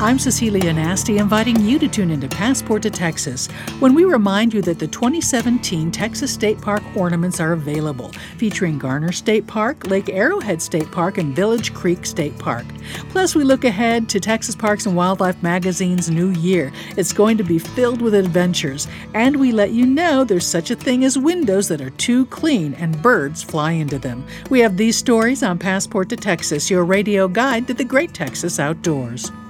I'm Cecilia Nasty, inviting you to tune into Passport to Texas, when we remind you that the 2017 Texas State Park ornaments are available, featuring Garner State Park, Lake Arrowhead State Park, and Village Creek State Park. Plus, we look ahead to Texas Parks and Wildlife Magazine's new year. It's going to be filled with adventures, and we let you know there's such a thing as windows that are too clean and birds fly into them. We have these stories on Passport to Texas, your radio guide to the great Texas outdoors.